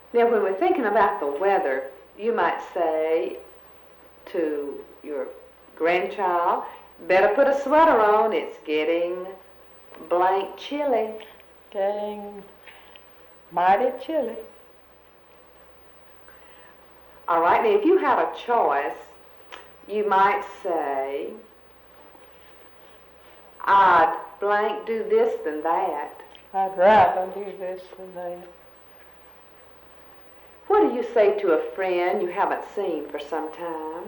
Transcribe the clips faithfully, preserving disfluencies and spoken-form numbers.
Now, when we're thinking about the weather, you might say to your grandchild, better put a sweater on, it's getting blank chilly. Getting mighty chilly. All right, now if you had a choice, you might say, I'd blank do this than that. I'd rather do this than that. What do you say to a friend you haven't seen for some time?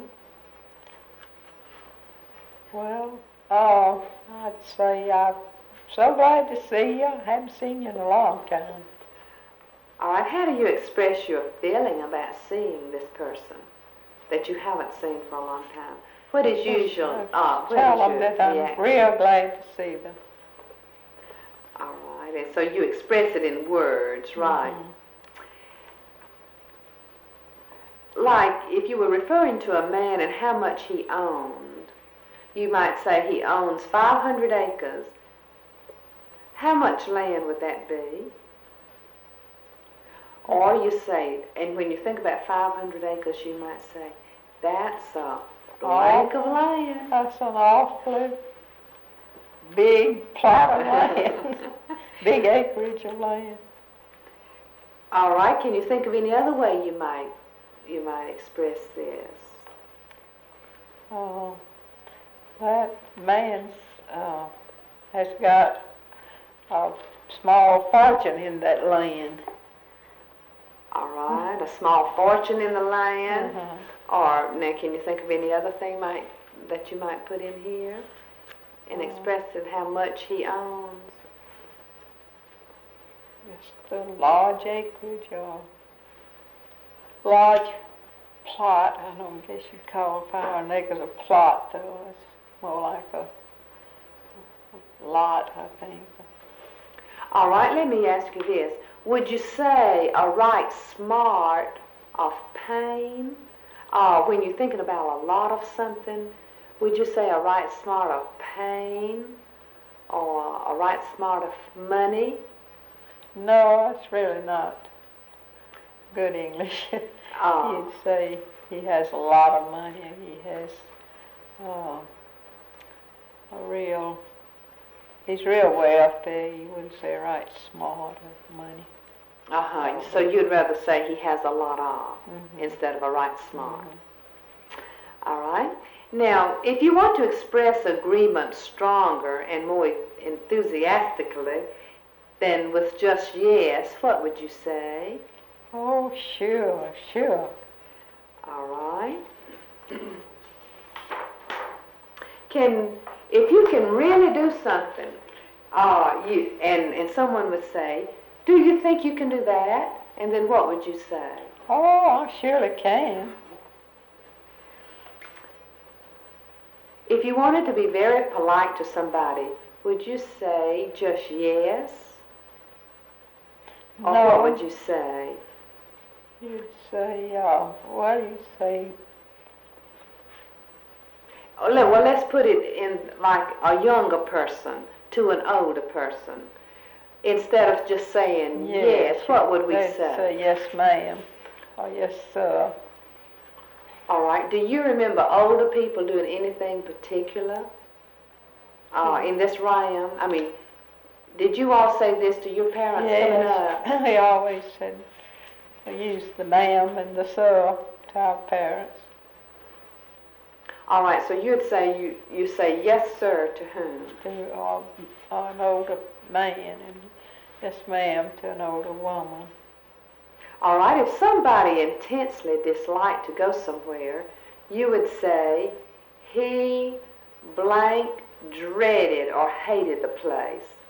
Well, uh, I'd say I'm so glad to see you. I haven't seen you in a long time. All right, how do you express your feeling about seeing this person that you haven't seen for a long time? What is usual? Uh, what Tell is them your that I'm reaction? real glad to see them. All right, and so you express it in words, right? Mm-hmm. Like if you were referring to a man and how much he owned, you might say he owns five hundred acres. How much land would that be? Or you say, and when you think about five hundred acres, you might say, that's a blank of land. That's an awfully big plot of land, big acreage of land. All right, can you think of any other way you might you might express this? Oh, that man uh, has got a small fortune in that land. All right, a small fortune in the land. Uh-huh. Or now, can you think of any other thing might that you might put in here in Uh, expressing how much he owns? Just a large acreage or large plot. I don't guess you'd call five hundred acres a plot, though. It's more like a lot, I think. All right, let me ask you this. Would you say a right smart of pain? Uh, when you're thinking about a lot of something, would you say a right smart of pain or a right smart of money? No, that's really not good English. Uh, You'd say he has a lot of money. He has uh, a real, he's real wealthy. You wouldn't say right smart of money. uh-huh. So you'd rather say he has a lot of Mm-hmm. instead of a right smart. Mm-hmm. All right. Now, if you want to express agreement stronger and more enthusiastically than with just yes, what would you say? Oh, sure, sure. All right. Can, if you can really do something, uh, you and, and someone would say, do you think you can do that? And then what would you say? Oh, I surely can. If you wanted to be very polite to somebody, would you say just yes? Or No. what would you say? You'd say, uh, what do you say? Oh, le- well, let's put it in like a younger person to an older person. Instead of just saying yes, what would we they'd say? say yes, ma'am, or yes, sir. All right. Do you remember older people doing anything particular uh, in this realm? I mean, did you all say this to your parents coming up? Yes, they always said, they used the ma'am and the sir to our parents. All right. So you'd say you you say yes, sir, to whom? To uh, an older man, and yes, ma'am, to an older woman. All right. If somebody intensely disliked to go somewhere, you would say he blank dreaded or hated the place.